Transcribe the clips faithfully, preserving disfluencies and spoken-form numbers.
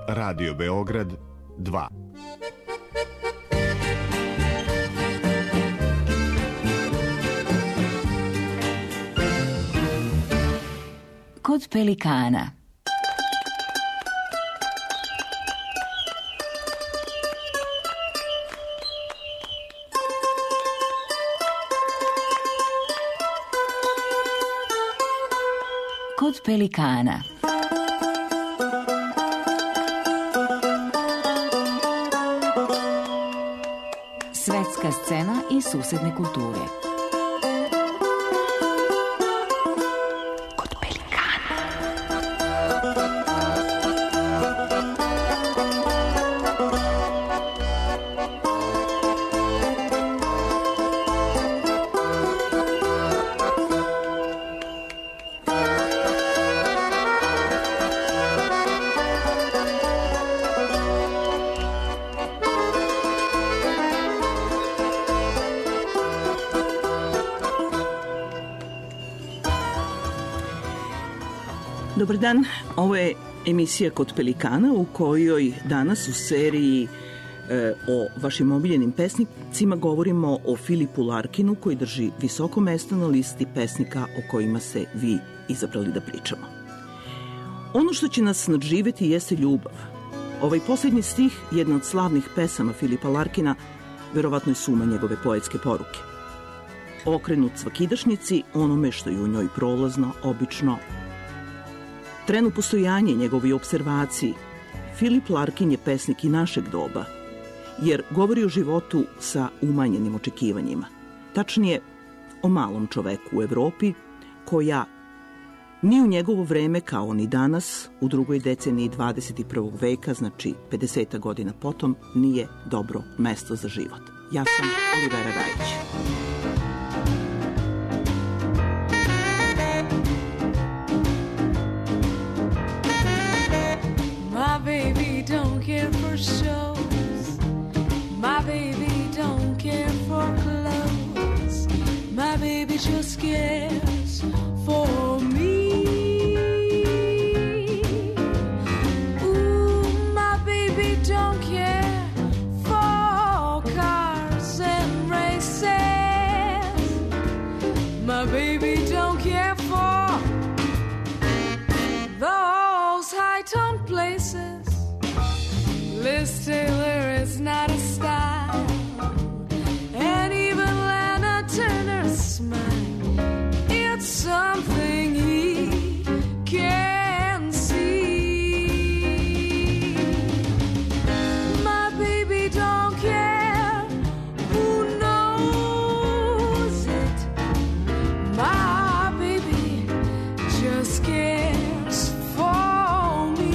Radio Beograd dva. Kod pelikana. Kod pelikana. Svetska scena i susedne kulture. Kod pelikana. Dobar dan, ovo je emisija Kod pelikana u kojoj danas u seriji e, o vašim omiljenim pesnicima govorimo o Filipu Larkinu koji drži visoko mesto na listi pesnika o kojima se vi izabrali da pričamo. Ono što će nas nadživeti jeste ljubav. Ovaj posljednji stih, jedna od slavnih pesama Filipa Larkina, verovatno je suma njegove poetske poruke. Okrenut svakidašnjici, onome što je u njoj prolazno, obično, trenu postojanje njegovoj observaciji, Filip Larkin je pesnik i našeg doba, jer govori o životu sa umanjenim očekivanjima. Tačnije, o malom čoveku u Evropi, koja ni u njegovo vreme, kao ni danas, u drugoj deceniji dvadeset prvog veka, znači pedeset godina potom, nije dobro mesto za život. Ja sam Olivera Rajić. My baby don't care for shows. My baby don't care for clothes. My baby just cares for me. Ooh, my baby don't care for cars and races. My baby don't care for those high-tone places. Liz Taylor is not a style, and even Lana Turner's smile, it's something he can see. My baby don't care who knows it. My baby just cares for me.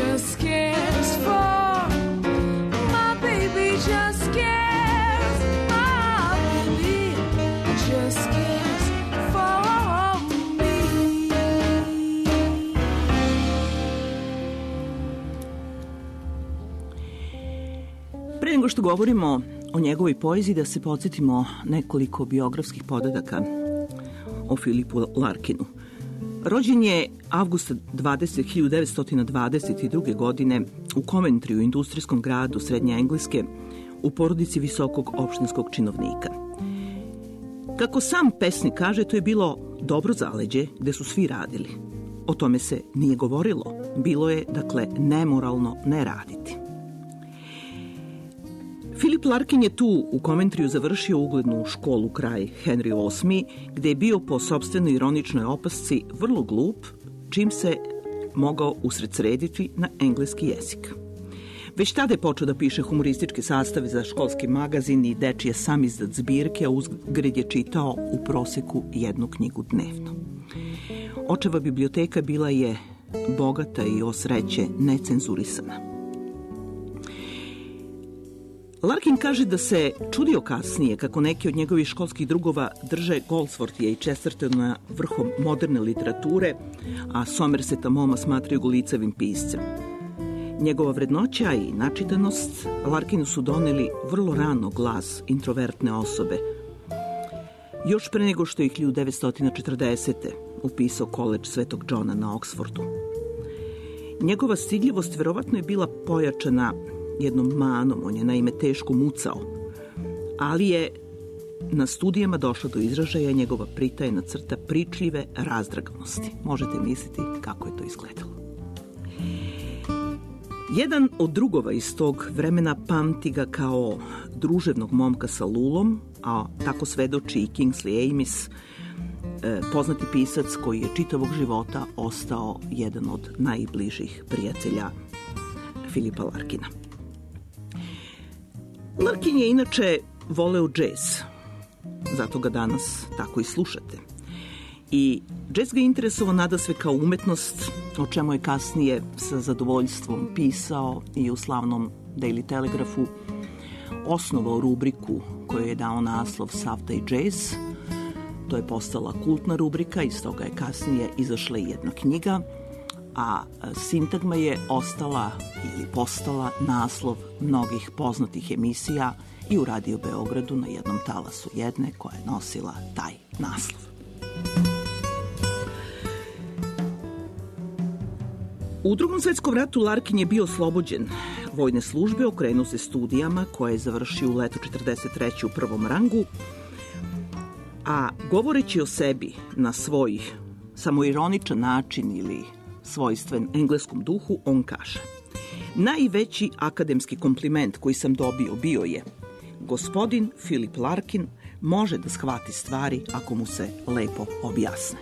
just cares for, my baby just cares, my baby just cares for me. Pre nego što govorimo o njegovoj poeziji, da se podsjetimo nekoliko biografskih podataka o Philipu Larkinu. Rođen je avgusta dvadesetog hiljadu devetsto dvadeset druge. godine u Coventry, u industrijskom gradu Srednje Engleske, u porodici visokog opštinskog činovnika. Kako sam pesnik kaže, to je bilo dobro zaleđe gde su svi radili. O tome se nije govorilo. Bilo je, dakle, nemoralno ne raditi. Philip Larkin je tu u Coventryju završio uglednu školu kraj Henry osmi, gde je bio po sopstvenoj ironičnoj opasci vrlo glup, čim se mogao usredsrediti na engleski jezik. Već tada je počeo da piše humorističke sastave za školski magazin i dečije samizdat zbirke, a uzgred je čitao u proseku jednu knjigu dnevno. Očeva biblioteka bila je bogata i o sreće necenzurisana. Larkin kaže da se čudio kasnije kako neki od njegovih školskih drugova drže Goldsworthija i Chestertona vrhom moderne literature, a Somerseta Moma smatraju go licevim piscem. Njegova vrednoća i načitanost Larkinu su doneli vrlo rano glas introvertne osobe. Još pre nego što je hiljadu devetsto četrdesete. upisao koledž Svetog Johna na Oksfordu. Njegova stidljivost verovatno je bila pojačana jednom manom, on je naime teško mucao, ali je na studijama došla do izražaja njegova pritajena crta pričljive razdraganosti. Možete misliti kako je to izgledalo. Jedan od drugova iz tog vremena pamti ga kao druževnog momka sa lulom, a tako svedoči i Kingsley Amis, poznati pisac koji je čitavog života ostao jedan od najbližih prijatelja Philipa Larkina. Larkin je inače voleo džez, zato ga danas tako i slušate. I džez ga je interesovao nadasve kao umetnost, o čemu je kasnije sa zadovoljstvom pisao i u slavnom Daily Telegraphu osnovao rubriku koju je dao naslov Sav taj džez. To je postala kultna rubrika, iz toga je kasnije izašla i jedna knjiga, a sintagma je ostala ili postala naslov mnogih poznatih emisija i u Radio Beogradu na jednom talasu jedne koja je nosila taj naslov. U Drugom svetskom ratu Larkin je bio oslobođen vojne službe, okrenuo se studijama koje je završio u leto četrdeset treće u prvom rangu, a govoreći o sebi na svoj samoironičan način ili svojstven engleskom duhu, on kaže: najveći akademski kompliment koji sam dobio bio je: gospodin Philip Larkin može da shvati stvari ako mu se lepo objasne.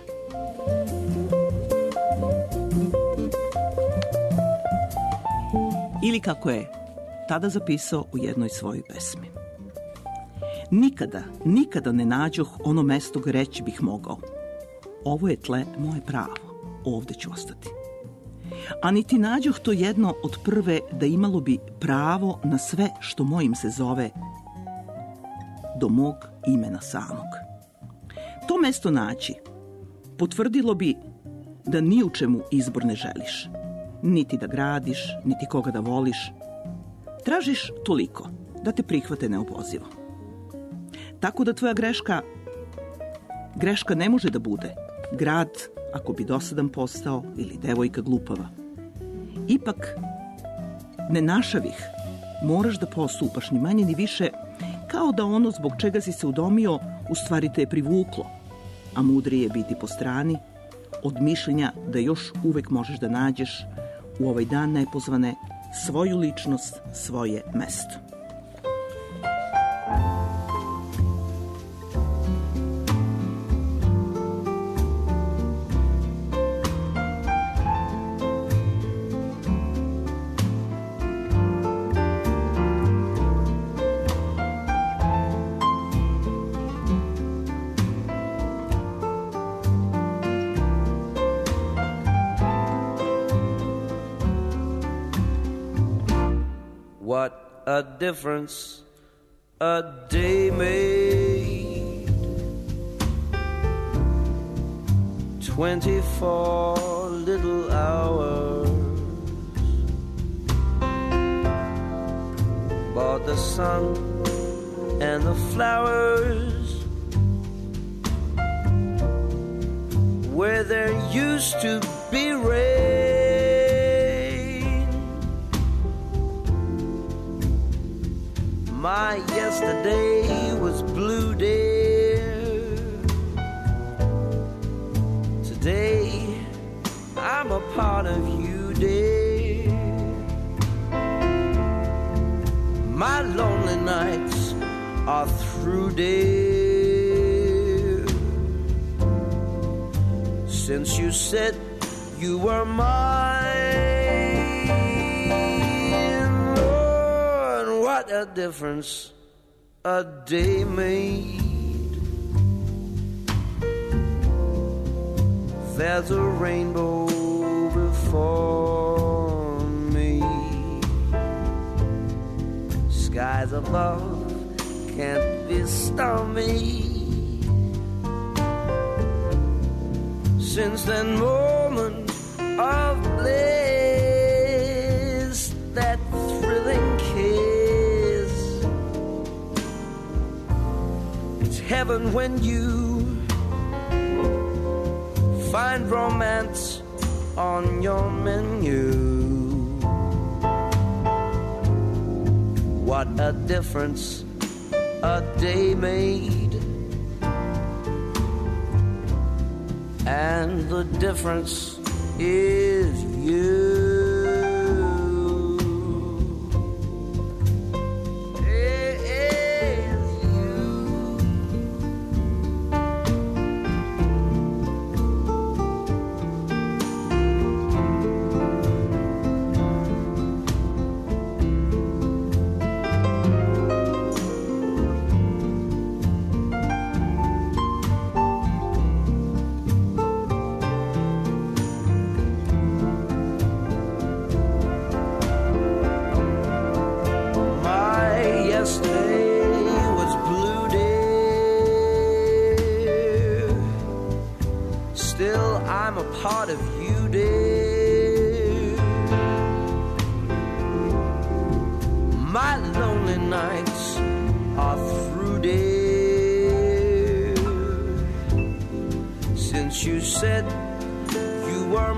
Ili kako je tada zapisao u jednoj svojoj pesmi: nikada, nikada ne nađoh ono mesto gde reći bih mogao: ovo je tle moje pravo, ovde ću ostati. A niti nađoh to jedno od prve da imalo bi pravo na sve što mojim se zove do mog imena samog. To mesto naći potvrdilo bi da ni u čemu izbor ne želiš, niti da gradiš, niti koga da voliš. Tražiš toliko da te prihvate neopozivo. Tako da tvoja greška, greška ne može da bude grad ako bi dosadan postao ili devojka glupava. Ipak, ne našavih, moraš da postupaš ni manje ni više kao da ono zbog čega si se udomio u stvari te je privuklo, a mudrije je biti po strani od mišljenja da još uvek možeš da nađeš u ovaj dan nepozvane svoju ličnost, svoje mesto. What a difference a day made. Twenty-four little hours bought the sun and the flowers where there used to be rain. My yesterday was blue, dear. Today I'm a part of you, dear. My lonely nights are through, dear. Since you said you were mine, Lord, what a difference a day made. There's a rainbow before me. Skies above can't be stormy. Since that moment of bliss, that thrilling kiss, it's heaven when you find romance on your menu. What a difference a day made. And the difference is you. Part of you, dear. My lonely nights are through, dear. Since you said you were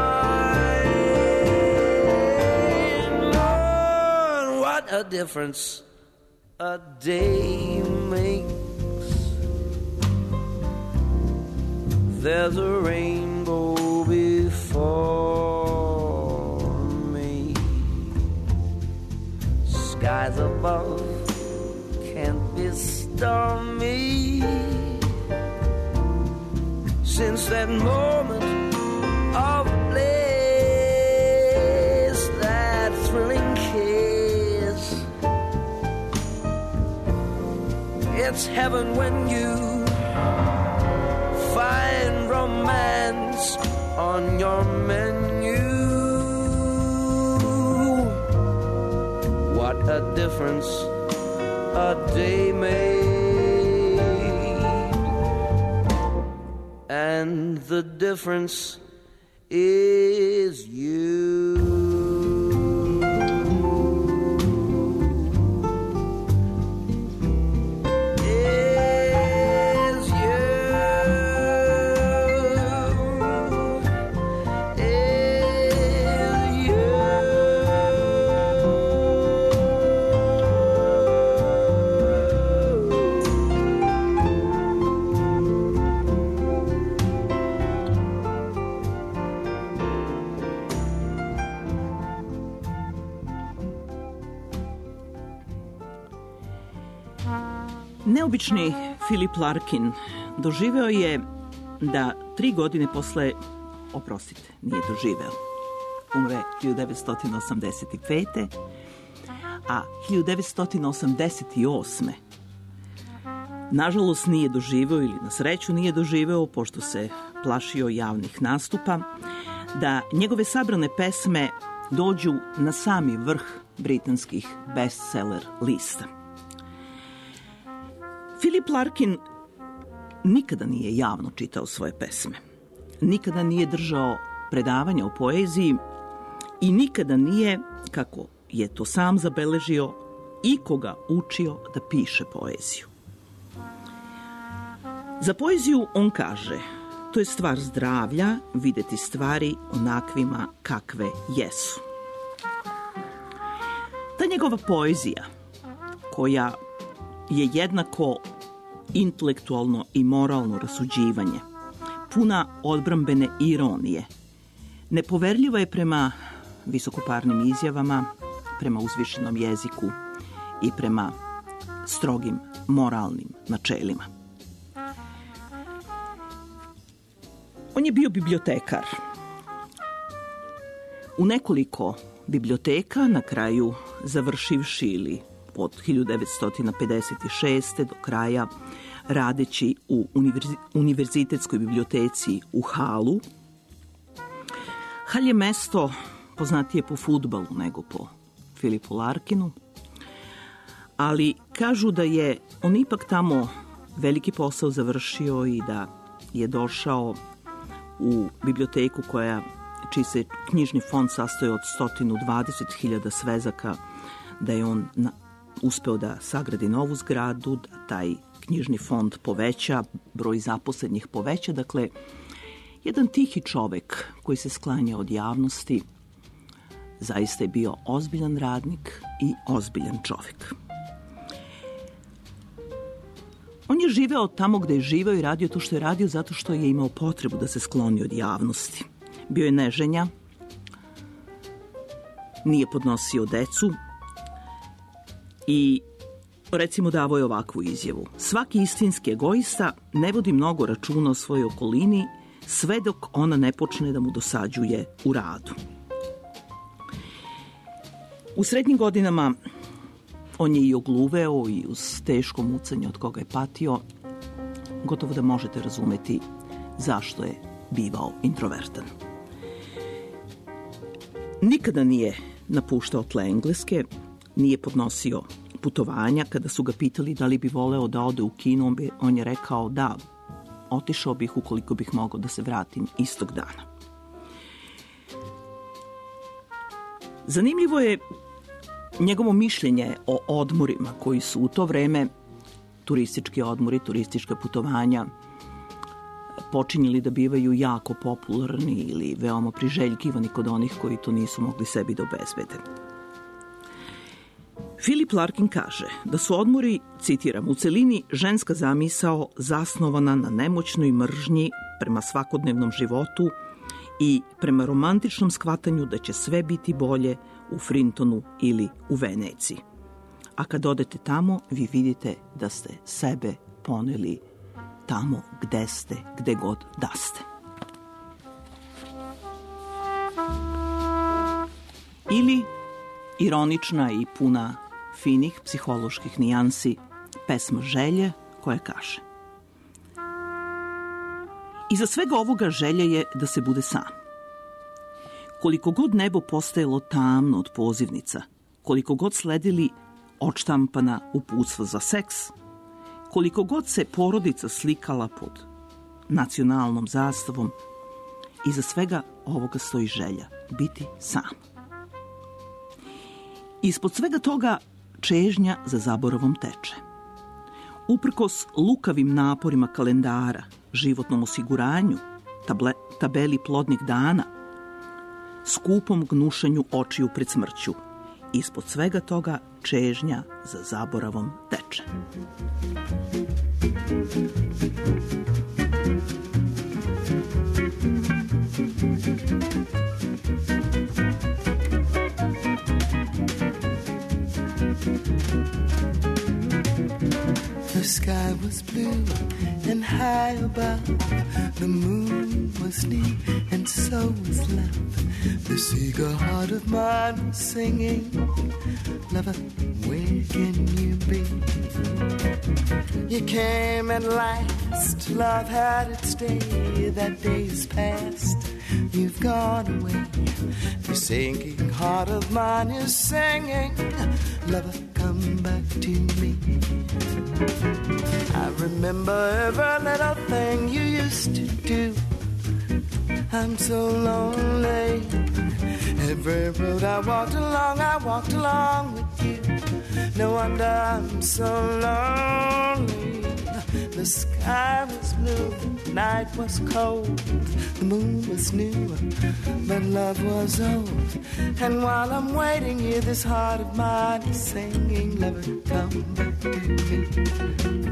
mine, Lord, what a difference a day makes. There's a rainbow before me. Skies above can't be stormy. Since that moment of bliss, that thrilling kiss, it's heaven when you find romance on your menu. What a difference a day made. And the difference is you. Neobični Philip Larkin doživeo je da tri godine posle, oprostite, nije doživeo, umre hiljadu devetsto osamdeset pete. a hiljadu devetsto osamdeset osme. Nažalost nije doživeo, ili na sreću nije doživeo, pošto se plašio javnih nastupa, da njegove sabrane pesme dođu na sami vrh britanskih bestseller lista. Philip Larkin nikada nije javno čitao svoje pesme. Nikada nije držao predavanja o poeziji i nikada nije, kako je to sam zabeležio, ikoga učio da piše poeziju. Za poeziju on kaže: to je stvar zdravlja, videti stvari onakvima kakve jesu. Ta njegova poezija, koja je jednako intelektualno i moralno rasuđivanje, puna odbrambene ironije, nepoverljiva je prema visokoparnim izjavama, prema uzvišenom jeziku i prema strogim moralnim načelima. On je bio bibliotekar. U nekoliko biblioteka, na kraju završivši ili od hiljadu devetsto pedeset šeste. do kraja radeći u univerzi, univerzitetskoj biblioteci u Halu. Hal je mesto poznatije po fudbalu nego po Philipu Larkinu, ali kažu da je on ipak tamo veliki posao završio i da je došao u biblioteku koja, čiji se knjižni fond sastoji od sto dvadeset hiljada svezaka, da je on na, uspeo da sagradi novu zgradu, da taj knjižni fond poveća, broj zaposlenih poveća. Dakle, jedan tihi čovek koji se sklanja od javnosti, zaista je bio ozbiljan radnik i ozbiljan čovek. On je živeo tamo gde je živeo i radio to što je radio zato što je imao potrebu da se skloni od javnosti. Bio je neženja, nije podnosio decu i recimo davao je ovakvu izjavu: svaki istinski egoista ne vodi mnogo računa o svojoj okolini sve dok ona ne počne da mu dosađuje u radu. U srednjim godinama on je i ogluveo i uz teško mucanje od koga je patio, gotovo da možete razumeti zašto je bivao introvertan. Nikada nije napuštao tle Engleske, nije podnosio putovanja. Kada su ga pitali da li bi voleo da ode u kino, on je rekao da, otišao bih ukoliko bih mogao da se vratim istog dana. Zanimljivo je njegovo mišljenje o odmorima koji su u to vreme, turistički odmori, turistička putovanja, počinjeli da bivaju jako popularni ili veoma priželjkivani kod onih koji to nisu mogli sebi da obezbede. Philip Larkin kaže da su odmori, citiram, u celini ženska zamisao zasnovana na nemoćnoj mržnji prema svakodnevnom životu i prema romantičnom shvatanju da će sve biti bolje u Frintonu ili u Veneciji. A kad odete tamo, vi vidite da ste sebe poneli tamo gde ste, gde god da ste. Ili ironična i puna finih psiholoških nijansi pesma Želje, koja kaže: iza svega ovoga želja je da se bude sam. Koliko god nebo postajalo tamno od pozivnica, koliko god sledili odštampana uputstva za seks, koliko god se porodica slikala pod nacionalnom zastavom, iza svega ovoga stoji želja biti sam. Ispod svega toga čežnja za zaboravom teče. Uprkos lukavim naporima kalendara, životnom osiguranju, table, tabeli plodnih dana, skupom gnušanju očiju pred smrću, ispod svega toga čežnja za zaboravom teče. The sky was blue and high above. The moon was near and so was love. This eager heart of mine was singing, lover, where can you be? You came at last, love had its day. That day is past, you've gone away. The sinking heart of mine is singing, lover, come back to me. I remember every little thing you used to do. I'm so lonely. Every road I walked along, I walked along with you. No wonder I'm so lonely. The sky was blue, the night was cold, the moon was new, but love was old. And while I'm waiting here, this heart of mine is singing, lover, come back to me.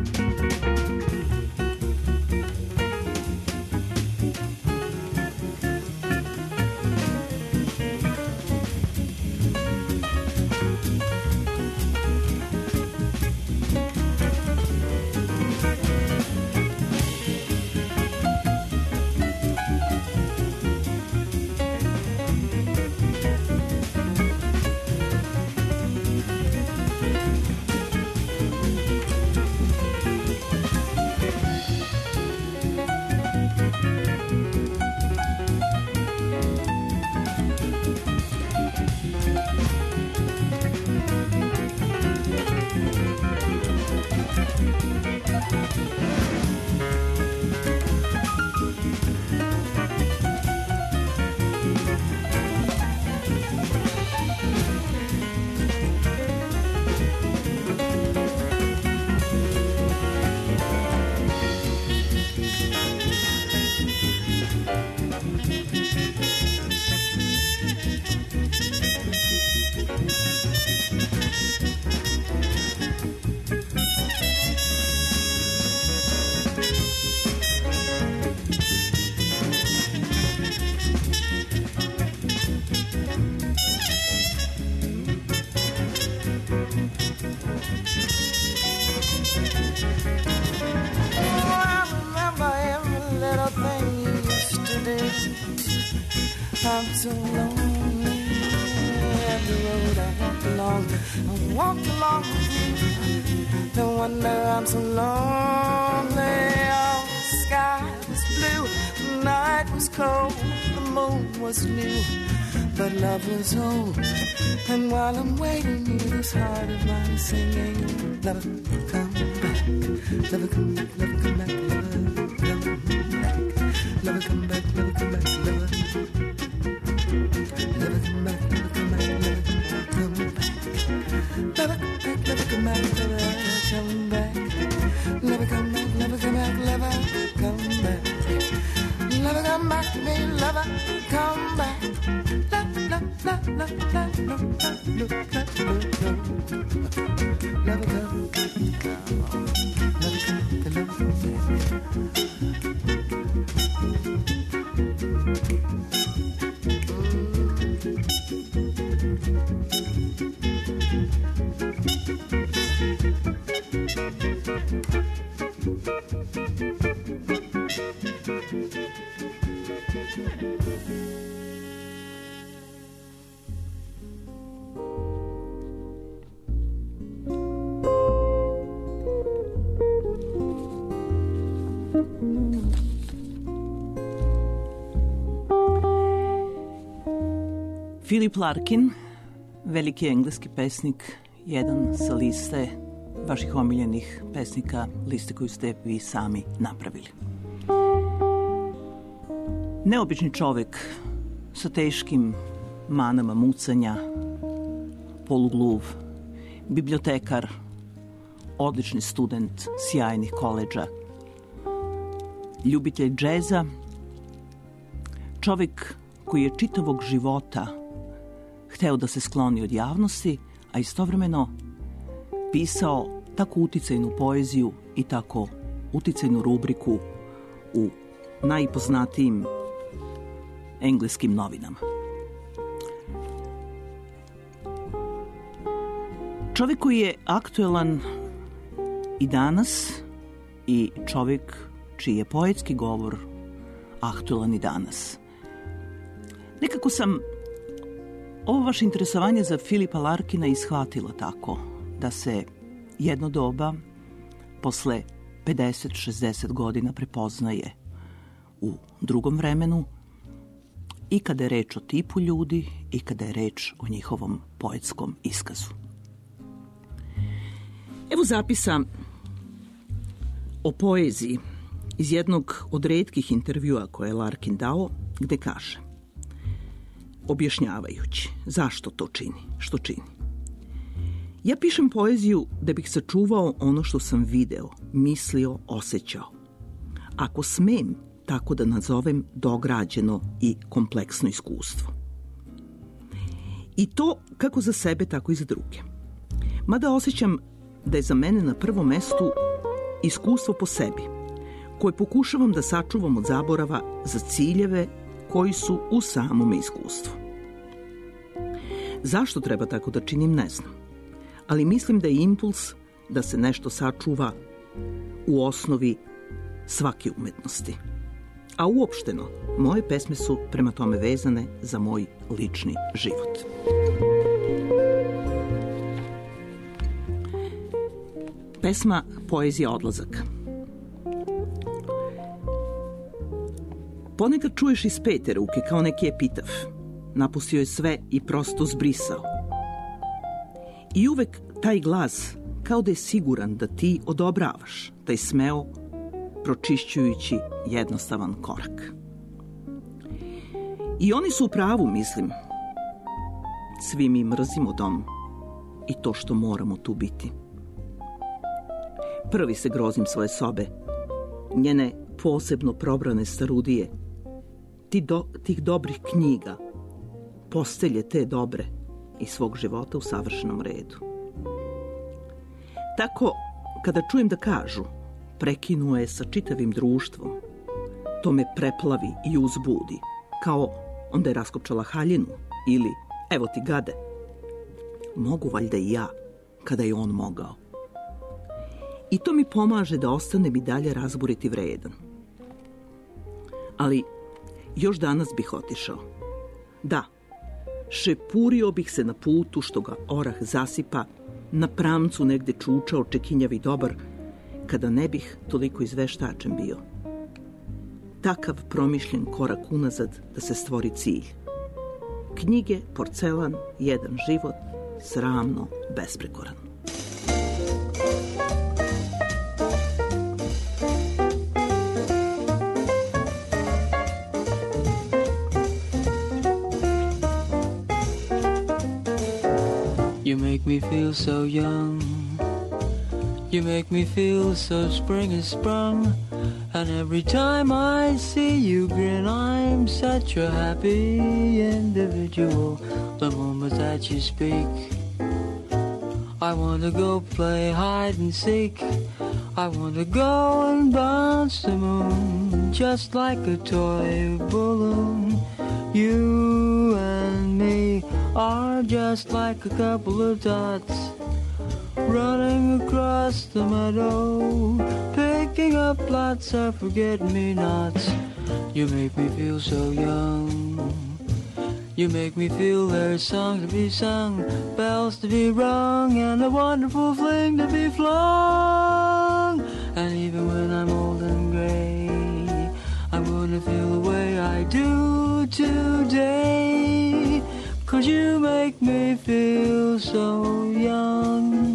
I'm so lonely. Every road I walked along, I walked along with you. No wonder I'm so lonely. Oh, the sky was blue, the night was cold, the moon was new, but love was old. And while I'm waiting here, this heart of mine is singing, lover, come back, lover, come back, lover, come back, lover, come back, lover, come back, lover, come back, lover. Never come back, never come back, never come back. Never come back, never come back, never come back. Never come back, never come back, never come back. Never come back to me, lover, come back. La la la la la la la la la. Never come, never come, never come back. Philip Larkin, veliki engleski pesnik, jedan sa liste vaših omiljenih pesnika, liste koju ste vi sami napravili. Neobični čovek sa teškim manama mucanja, polugluv, bibliotekar, odlični student sjajnih koledža, ljubitelj džeza, čovek koji je čitavog života hteo da se skloni od javnosti, a istovremeno pisao tako uticajnu poeziju i tako uticajnu rubriku u najpoznatijim engleskim novinama. Čovjek koji je aktuelan i danas i čovjek čiji je poetski govor aktuelan i danas. Nekako sam ovo vaše interesovanje za Philipa Larkina ishvatila tako da se jedno doba posle pedeset šezdeset godina prepoznaje u drugom vremenu i kada je reč o tipu ljudi i kada je reč o njihovom poetskom iskazu. Evo zapisa o poeziji iz jednog od retkih intervjua koje je Larkin dao, gde kaže, objašnjavajući zašto to čini, što čini. Ja pišem poeziju da bih sačuvao ono što sam video, mislio, osjećao. Ako smem tako da nazovem dograđeno i kompleksno iskustvo. I to kako za sebe, tako i za druge. Mada osjećam da je za mene na prvom mestu iskustvo po sebi, koje pokušavam da sačuvam od zaborava za ciljeve koji su u samom iskustvu. Zašto treba tako da činim, ne znam. Ali mislim da je impuls da se nešto sačuva u osnovi svake umetnosti. A uopšteno, moje pesme su prema tome vezane za moj lični život. Pesma Poezija odlazaka. Ponekad čuješ iz pete ruke kao neki epitaf. Napustio je sve i prosto zbrisao. I uvek taj glas kao da je siguran da ti odobravaš taj smeo, pročišćujući jednostavan korak. I oni su u pravu, mislim. Svi mi mrzimo dom i to što moramo tu biti. Prvi se grozim svoje sobe, njene posebno probrane starudije, ti do, tih dobrih knjiga, postelje te dobre i svog života u savršenom redu. Tako, kada čujem da kažu, prekinuo je sa čitavim društvom, to me preplavi i uzbudi, kao onda je raskopčala haljinu ili evo ti gade. Mogu valjda i ja, kada je on mogao. I to mi pomaže da ostanem i dalje razboriti vredan. Ali još danas bih otišao. Da, šepurio bih se na putu što ga orah zasipa, na pramcu negde čučao čekinjavi dobar, kada ne bih toliko izveštačen bio. Takav promišljen korak unazad da se stvori cilj. Knjige, porcelan, jedan život, sramno, besprekoran. You make me feel so young. You make me feel so spring is sprung. And every time I see you grin, I'm such a happy individual. The moment that you speak, I want to go play hide and seek. I want to go and bounce the moon just like a toy balloon. You and me are just like a couple of dots running across the meadow, picking up lots of forget-me-nots. You make me feel so young. You make me feel there's songs to be sung, bells to be rung, and a wonderful fling to be flung. And even when I'm old and gray, I'm gonna feel the way I do today, 'cause you make me feel so young.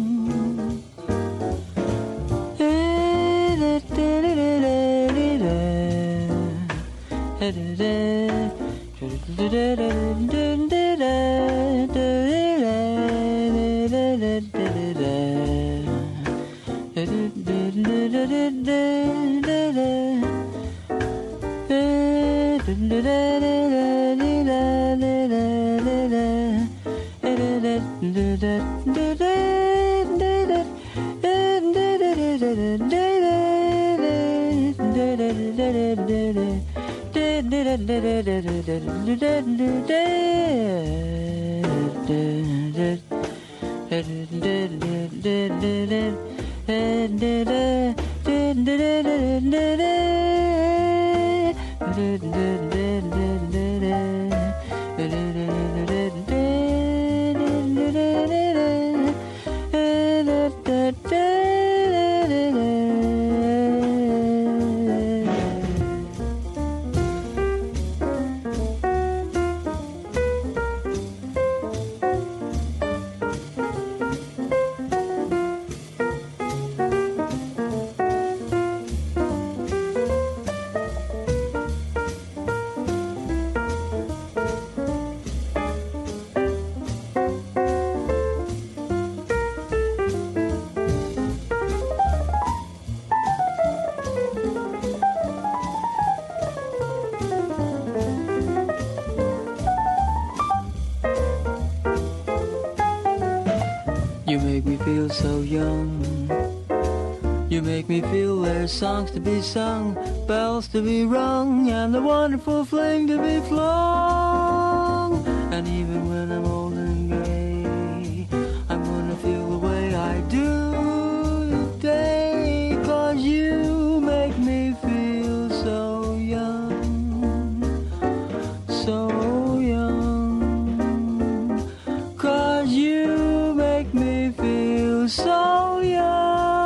make me feel so young. You make me feel there's songs to be sung, bells to be rung, and the wonderful fling to be flung. And even when I'm old and gray, I'm gonna feel the way I do today, 'cause you make me feel so young, so young, 'cause you make me feel so young.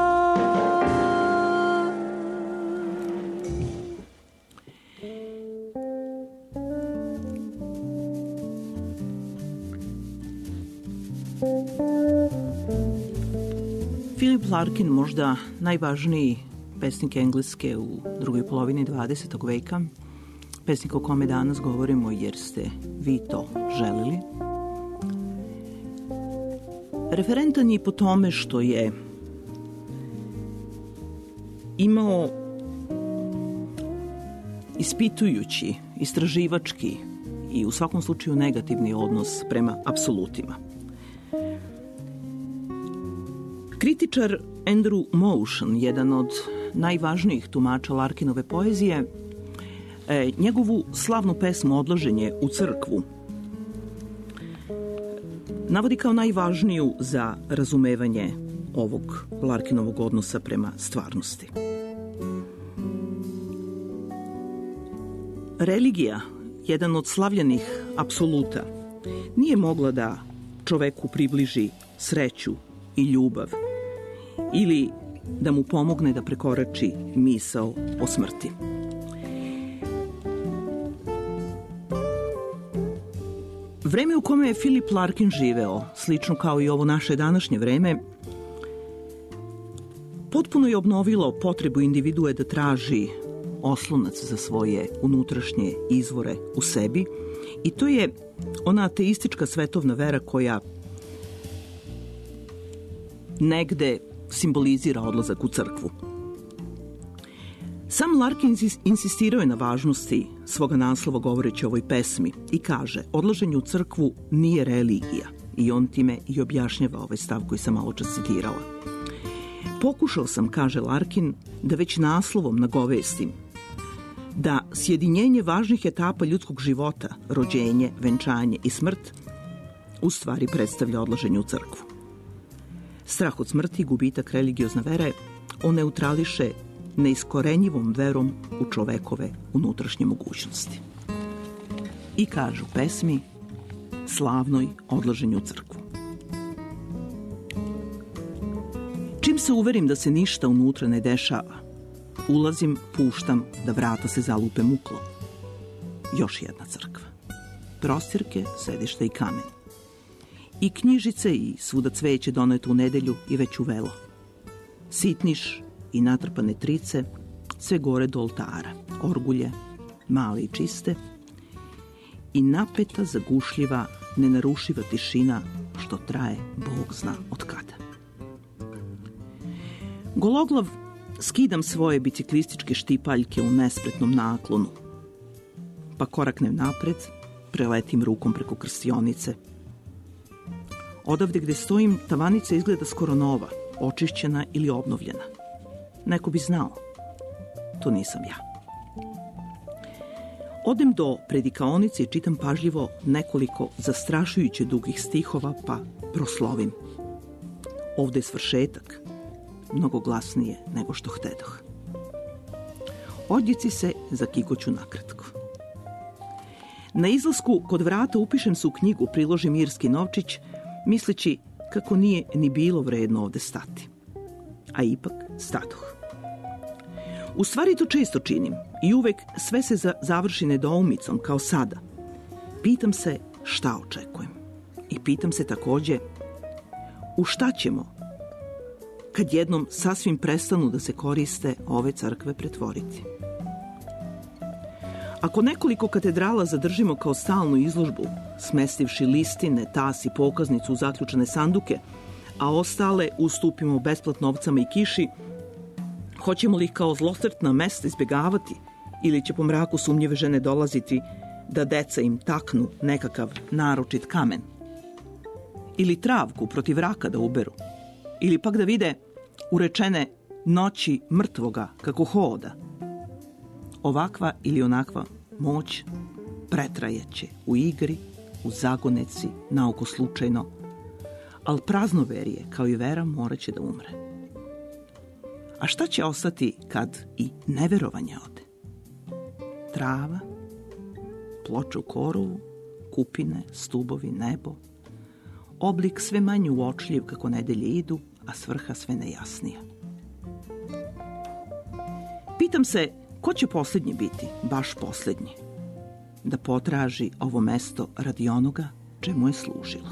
Philip Larkin, možda najvažniji pesnik Engleske u drugoj polovini dvadesetog veka, pesnik o kome danas govorimo jer ste vi to želeli. Referentan je po tome što je imao ispitujući, istraživački i u svakom slučaju negativni odnos prema apsolutima. Kritičar Andrew Motion, jedan od najvažnijih tumača Larkinove poezije, e, njegovu slavnu pesmu Odlaženje u crkvu navodi kao najvažniju za razumevanje ovog Larkinovog odnosa prema stvarnosti. Religija, jedan od slavljenih apsoluta, nije mogla da čoveku približi sreću i ljubav ili da mu pomogne da prekorači misao o smrti. Vreme u kome je Philip Larkin živeo, slično kao i ovo naše današnje vreme, potpuno je obnovilo potrebu individue da traži oslonac za svoje unutrašnje izvore u sebi, i to je ona ateistička svetovna vera koja negde simbolizira odlazak u crkvu. Sam Larkin insistirao je na važnosti svoga naslova govoreći o ovoj pesmi i kaže: odlaženje u crkvu nije religija, i on time i objašnjava ovaj stav koji sam malo čas citirala. Pokušao sam, kaže Larkin, da već naslovom nagovestim da sjedinjenje važnih etapa ljudskog života, rođenje, venčanje i smrt, u stvari predstavlja odlaženje u crkvu. Strah od smrti i gubitak religiozne vere oneutrališe neiskorenjivom verom u čovekove unutrašnje mogućnosti. I kaže u pesmi slavnoj Odlaženju u crkvu: čim se uverim da se ništa unutra ne dešava, ulazim, puštam da vrata se zalupe muklo. Još jedna crkva. Prostirke, sedište i kamen. I knjižice i svuda cveće doneto u nedelju i već uvelo. Sitniš i natrpane trice, sve gore do oltara. Orgulje, male i čiste, i napeta, zagušljiva, nenarušiva tišina što traje Bog zna od kada. Gologlav skidam svoje biciklističke štipaljke u nespretnom naklonu, pa koraknem napred, preletim rukom preko krstionice. Odavde gde stojim, tavanica izgleda skoro nova, očišćena ili obnovljena. Neko bi znao. To nisam ja. Odem do predikaonice i čitam pažljivo nekoliko zastrašujuće dugih stihova, pa proslovim. Ovde je svršetak, mnogo glasnije nego što htedoh. Odjeci se zakikoću nakratko. Na izlasku kod vrata upišem se u knjigu, priložim irski novčić, misleći kako nije ni bilo vredno ovde stati. A ipak stadoh. U stvari to često činim i uvek sve se za, završi nedoumicom, kao sada. Pitam se šta očekujem. I pitam se takođe u šta ćemo kad jednom sasvim prestanu da se koriste ove crkve pretvoriti. Ako nekoliko katedrala zadržimo kao stalnu izložbu, smestivši listine, tas i pokaznicu u zaključane sanduke, a ostale ustupimo besplatno ovcama i kiši, hoćemo li ih kao zlosretna mesta izbjegavati ili će po mraku sumnjive žene dolaziti da deca im taknu nekakav naročit kamen? Ili travku protiv raka da uberu? Ili pak da vide urečene noći mrtvoga kako hoda. Ovakva ili onakva moć pretrajeće u igri, u zagoneci, naoko slučajno, ali praznoverije, kao i vera, morat će da umre. A šta će ostati kad i neverovanje ode? Trava, ploče u korovu, kupine, stubovi, nebo, oblik sve manje uočljiv kako nedelje idu, a svrha sve nejasnija. Pitam se, ko će posljednji biti, baš posljednji, da potraži ovo mesto radi onoga čemu je služilo?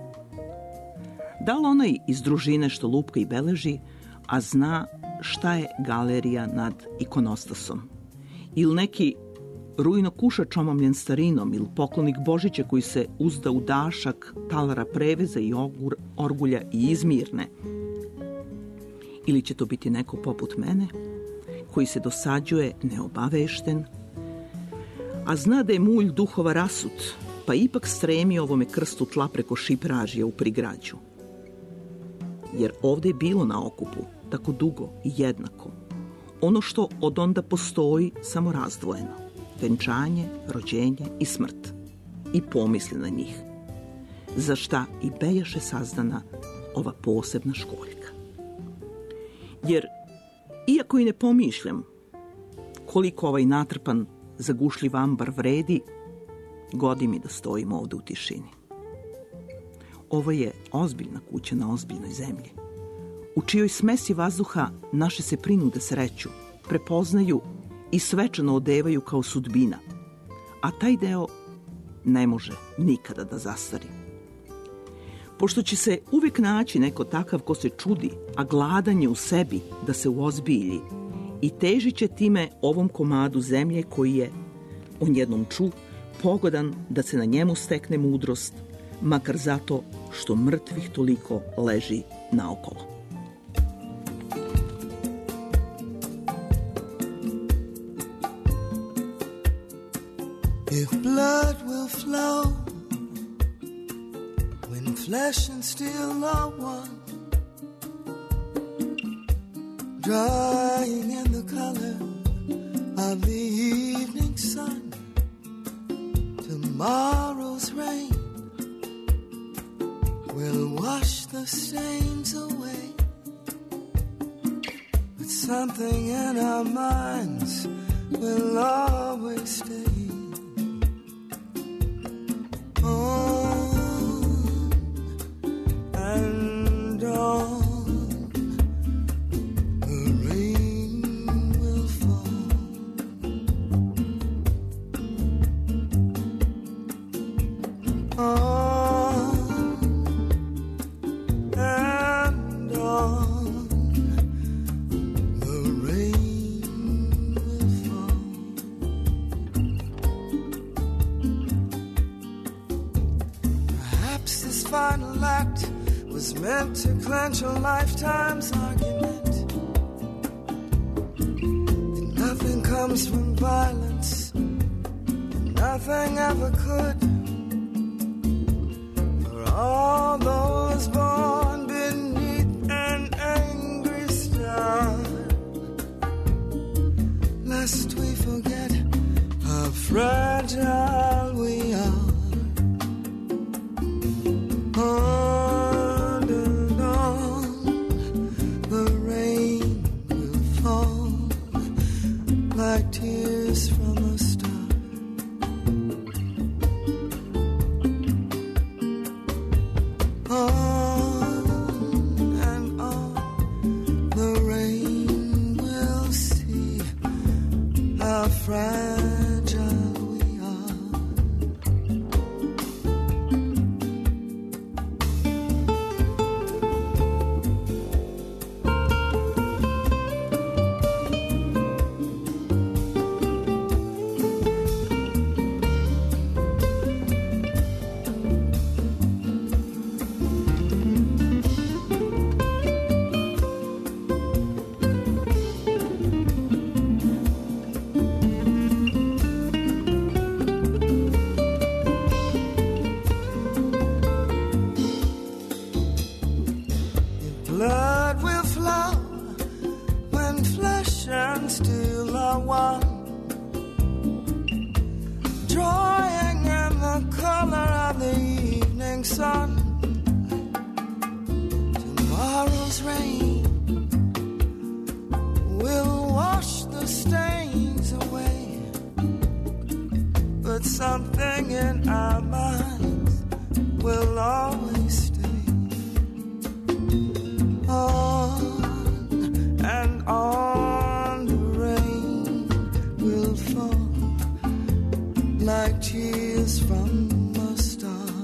Da li onaj iz družine što lupka i beleži, a zna šta je galerija nad ikonostasom? Ili neki rujno kušač omamljen starinom, ili poklonik Božića koji se uzda u dašak talara preveza i ogur, orgulja i izmirne? Ili će to biti neko poput mene, koji se dosađuje neobavešten, a zna da je mulj duhova rasut, pa ipak stremi ovome krstu tla preko šipražija u prigrađu. Jer ovde je bilo na okupu, tako dugo i jednako, ono što od onda postoji samo razdvojeno, venčanje, rođenje i smrt, i pomisli na njih, za šta i bejaše sazdana ova posebna školjka. Jer, iako i ne pomišljam koliko ovaj natrpan, zagušljiv ambar vredi, godi mi da stojim ovde u tišini. Ovo je ozbiljna kuća na ozbiljnoj zemlji, u čijoj smesi vazduha naše se prinude sreću, prepoznaju i svečano odevaju kao sudbina, a taj deo ne može nikada da zastari. Pošto će se uvek naći neko takav ko se čudi, a gladan je u sebi da se uozbilji i težit će time ovom komadu zemlje koji je, on jednom ču, pogodan da se na njemu stekne mudrost, makar zato što mrtvih toliko leži naokolo. If blood will flow when flesh and steel are one, drying in the color of the evening sun, tomorrow's rain will wash the stains away, but something in our minds will always stay. Final act was meant to clench a lifetime's argument. And nothing comes from violence, nothing ever could. For all those born beneath an angry star, lest we forget how fragile we are. On and on, the rain will fall like tears from a star. On and on, the rain will see how fragile we are. morning sun, tomorrow's rain will wash the stains away, but something in our minds will always stay. On and on the rain will fall like tears from a star.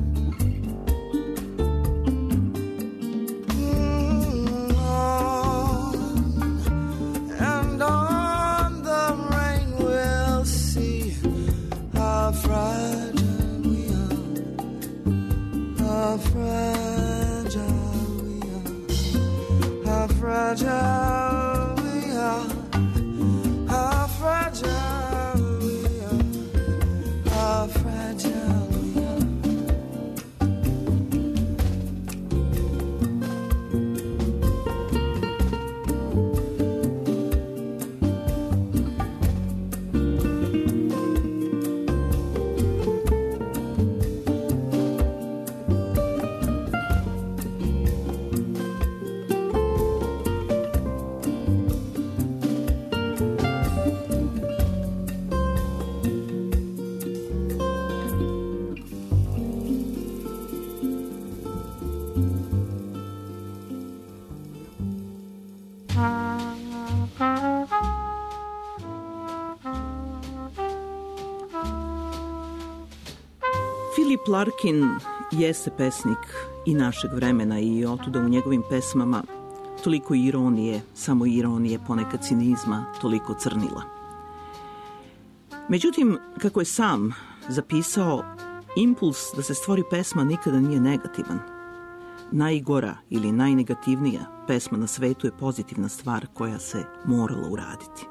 Mm, on and on the rain will see how fragile we are, how fragile we are, how fragile we are, how fragile we are, how fragile we are. Philip Larkin jeste pesnik i našeg vremena i otuda u njegovim pesmama toliko ironije, samo ironije, ponekad cinizma, toliko crnila. Međutim, kako je sam zapisao, impuls da se stvori pesma nikada nije negativan. Najgora ili najnegativnija pesma na svetu je pozitivna stvar koja se morala uraditi.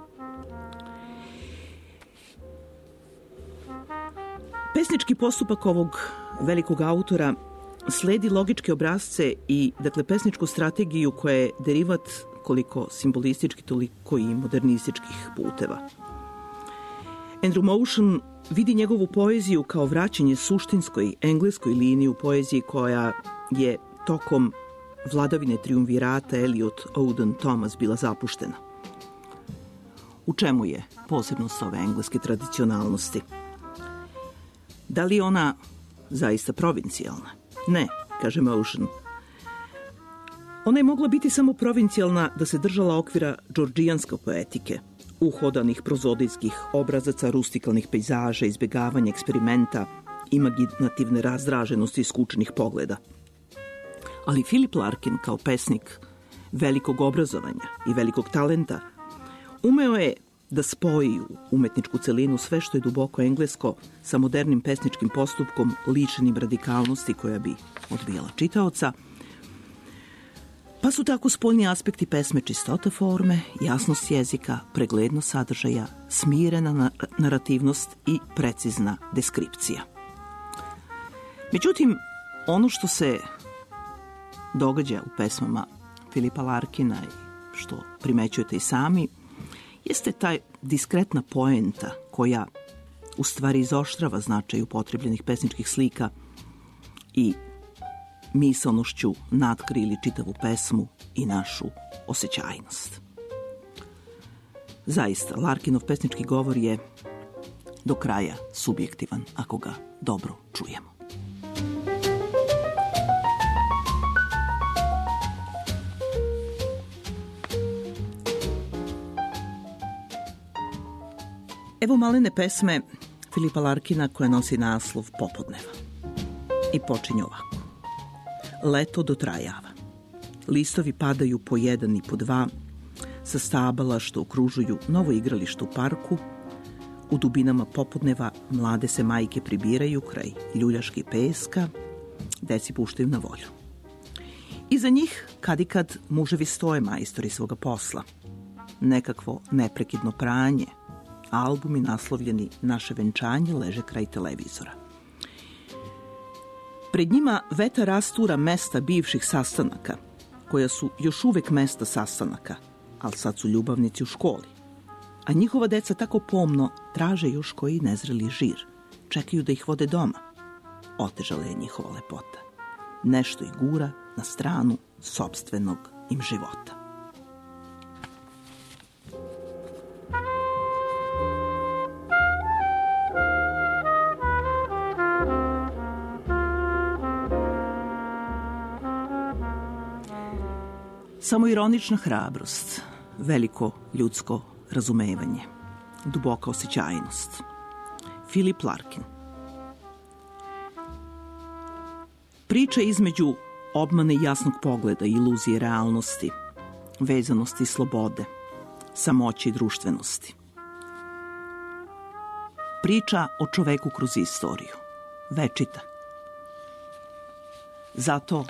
Pesnički postupak ovog velikog autora sledi logičke obrasce i, dakle, pesničku strategiju koja je derivat koliko simbolistički, toliko i modernističkih puteva. Andrew Motion vidi njegovu poeziju kao vraćanje suštinskoj engleskoj liniji u poeziji koja je tokom vladavine triumvirata Eliot, Auden, Thomas bila zapuštena. U čemu je posebnost ove engleske tradicionalnosti? Da li je ona zaista provincijalna? Ne, kaže Motion. Ona je mogla biti samo provincijalna da se držala okvira džordžijanske poetike, uhodanih prozodijskih obrazaca, rustikalnih pejzaža, izbjegavanja eksperimenta, imaginativne razdraženosti i skučenih pogleda. Ali Philip Larkin kao pesnik velikog obrazovanja i velikog talenta umeo je da spoji u umetničku celinu sve što je duboko englesko sa modernim pesničkim postupkom lišenim radikalnosti koja bi odbijala čitaoca, pa su tako spoljni aspekti pesme čistota forme, jasnost jezika, preglednost sadržaja, smirena narativnost i precizna deskripcija. Međutim, ono što se događa u pesmama Philipa Larkina i što primećujete i sami, jeste taj diskretna poenta koja u stvari izoštrava značaj upotrebljenih pesničkih slika i misalnošću natkrili čitavu pesmu i našu osjećajnost. Zaista, Larkinov pesnički govor je do kraja subjektivan ako ga dobro čujemo. Evo malene pesme Philipa Larkina koja nosi naslov Popodneva. I počinje ovako. Leto dotrajava. Listovi padaju po jedan i po dva sa stabala što okružuju novo igralište u parku. U dubinama popodneva mlade se majke pribiraju kraj ljuljaški peska, deci puštaju na volju. Iza njih kad i kad muževi stoje majstori svoga posla. Nekakvo neprekidno pranje, albumi naslovljeni Naše venčanje leže kraj televizora. Pred njima vetar rastura mesta bivših sastanaka, koja su još uvek mesta sastanaka, ali sad su ljubavnici u školi. A njihova deca tako pomno traže još koji nezreli žir, čekaju da ih vode doma. otežala je njihova lepota. Nešto ih gura na stranu sopstvenog im života. Samoironična hrabrost, veliko ljudsko razumevanje, duboka osjećajnost. Philip Larkin. Priča između obmane i jasnog pogleda, iluzije realnosti, vezanosti i slobode, samoće i društvenosti. Priča o čoveku kroz istoriju, večita. Zato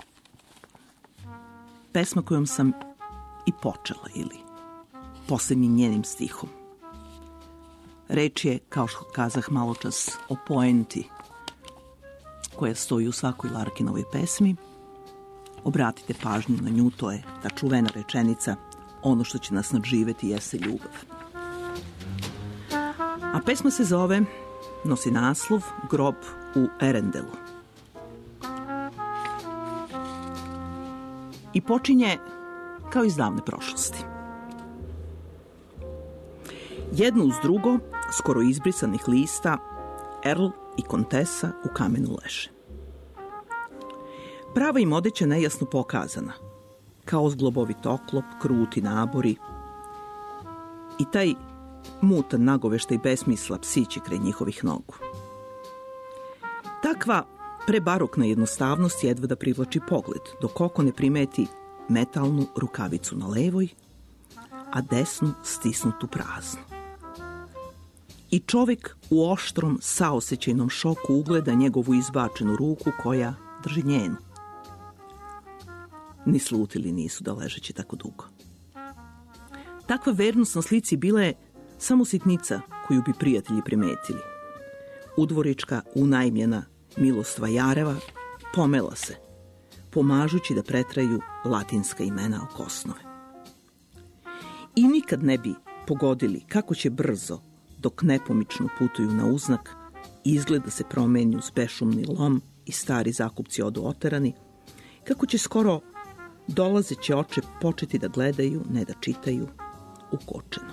pesma kojom sam i počela, ili posljednjim njenim stihom. Reč je, kao što kazah maločas, o poenti koja stoji u svakoj Larkinovoj pesmi. Obratite pažnju na nju, to je ta čuvena rečenica: ono što će nas nadživeti jeste ljubav. A pesma se zove, nosi naslov Grob u Erendelu. I počinje kao iz davne prošlosti. Jedno uz drugo, skoro izbrisanih lista, Earl i kontesa u kamenu leže. Prava im odeća nejasno pokazana, kao zglobovit oklop, kruti nabori i taj mutan nagoveštaj besmisla psići kraj njihovih nogu. Takva prebarokna jednostavnost jedva da privlači pogled, dok oko ne primeti metalnu rukavicu na levoj, a desnu stisnutu praznu. I čovek u oštrom saosećajnom šoku ugleda njegovu izbačenu ruku koja drži njenu. Ni slutili nisu da ležeći tako dugo. Takva vernost na slici bila je samo sitnica koju bi prijatelji primetili. Udvorička unajmljena Milost Vajareva pomela se, pomažući da pretraju latinska imena oko osnove. I nikad ne bi pogodili kako će brzo, dok nepomično putuju na uznak, izgled da se promeni uz bešumni lom i stari zakupci odu oterani, kako će skoro dolazeće oče početi da gledaju, ne da čitaju, ukočeno.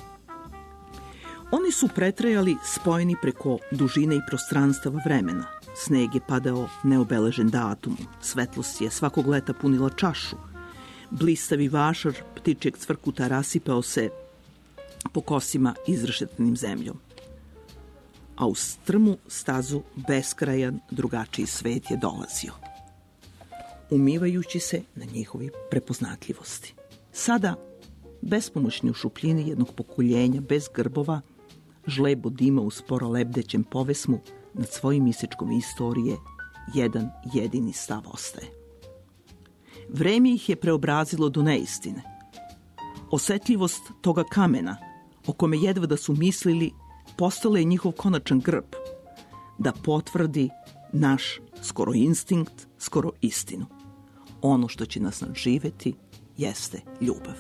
Oni su pretrajali spojeni preko dužine i prostranstava vremena. Sneg je padao neobeležen datumom, svetlost je svakog leta punila čašu, blistavi vašar ptičjeg cvrkuta rasipao se po kosima izrešetnim zemljom. A u strmu stazu beskrajan drugačiji svet je dolazio, umivajući se na njihovi prepoznatljivosti. Sada, bespomoćni u šupljini jednog pokuljenja, bez grbova, žlebo dima u sporo lebdećem povesmu, nad svojim isečkom istorije jedan jedini stav ostaje. Vreme ih je preobrazilo do neistine. Osetljivost toga kamena, o kome jedva da su mislili, postala je njihov konačan grb, da potvrdi naš skoro instinkt, skoro istinu. Ono što će nas nadživeti jeste ljubav.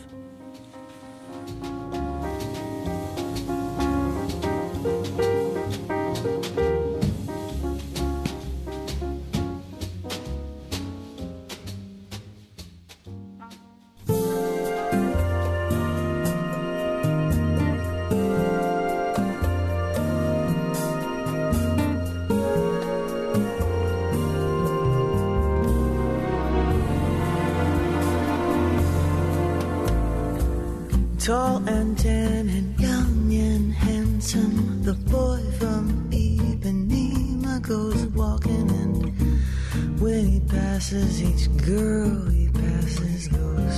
Tall and tan and young and handsome, the boy from Ipanema goes walking, and when he passes each girl he passes goes,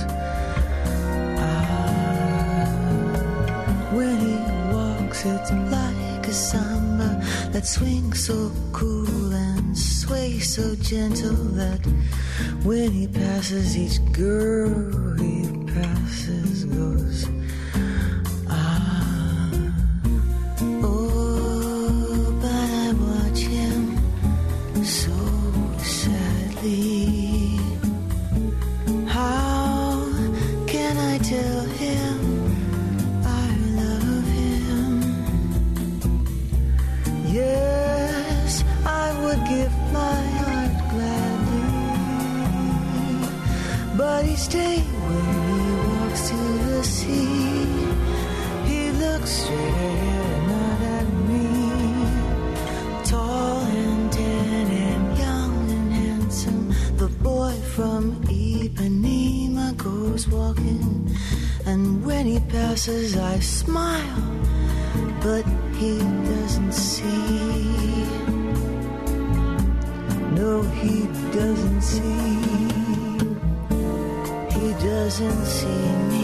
ah. When he walks it's like a samba that swings so cool and sways so gentle that when he passes each girl he passes goes, ah. Oh, but I watch him so sadly. How can I tell him I love him? Yes, I would give he stayed when he walks to the sea. He looks straight ahead, not at me. Tall and tan and young and handsome, the boy from Ipanema goes walking. And when he passes, I smile, but he doesn't see. No, he doesn't see. He doesn't see me.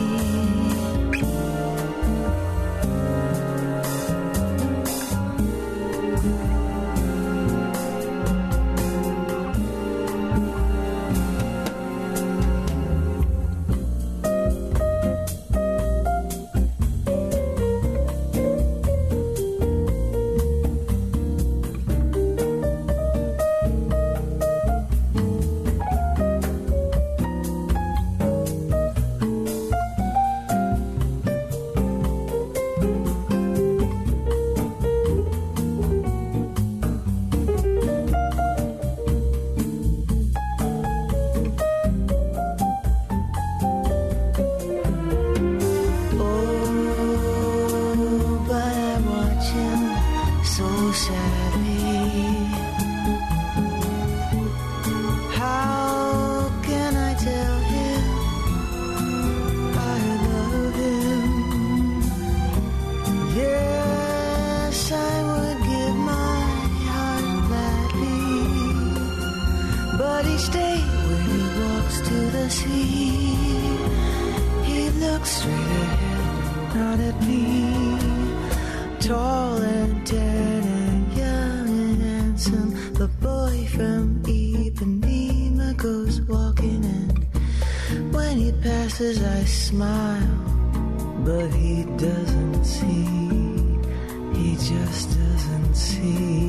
I smile, but he doesn't see. He just doesn't see.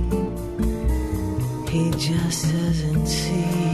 He just doesn't see.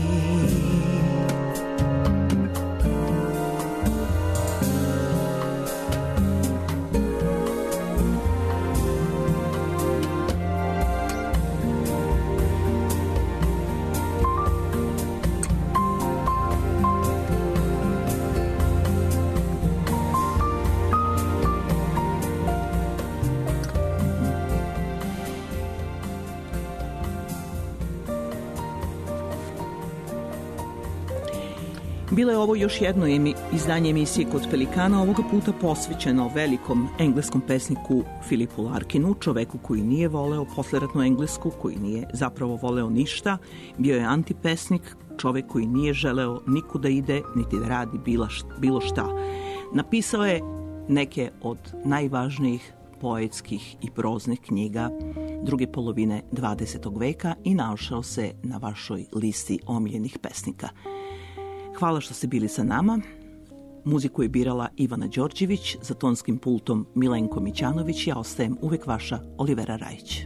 Bilo je ovo još jedno emi, izdanje emisije Kod Pelikana, ovoga puta posvećeno velikom engleskom pesniku Philipu Larkinu, čoveku koji nije voleo posleratnu Englesku, koji nije zapravo voleo ništa, bio je antipesnik, čovek koji nije želeo niku da ide, niti da radi bila, bilo šta. Napisao je neke od najvažnijih poetskih i proznih knjiga druge polovine dvadesetog veka i našao se na vašoj listi omiljenih pesnika. Hvala što ste bili sa nama. Muziku je birala Ivana Đorđević, za tonskim pultom Milenko Mićanović. Ja ostajem uvek vaša Olivera Rajić.